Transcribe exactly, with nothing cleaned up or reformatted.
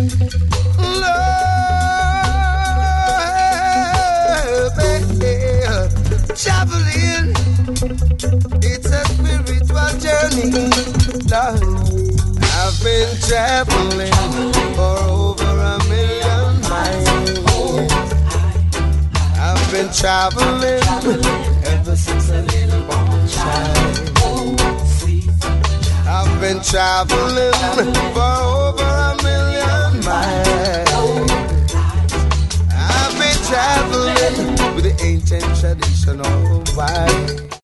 Traveling, it's a spiritual journey. Lord, I've been traveling for over a million miles. I've been traveling ever since a little child. I've been traveling for over a million miles. I've been traveling with the ancient traditional vibe.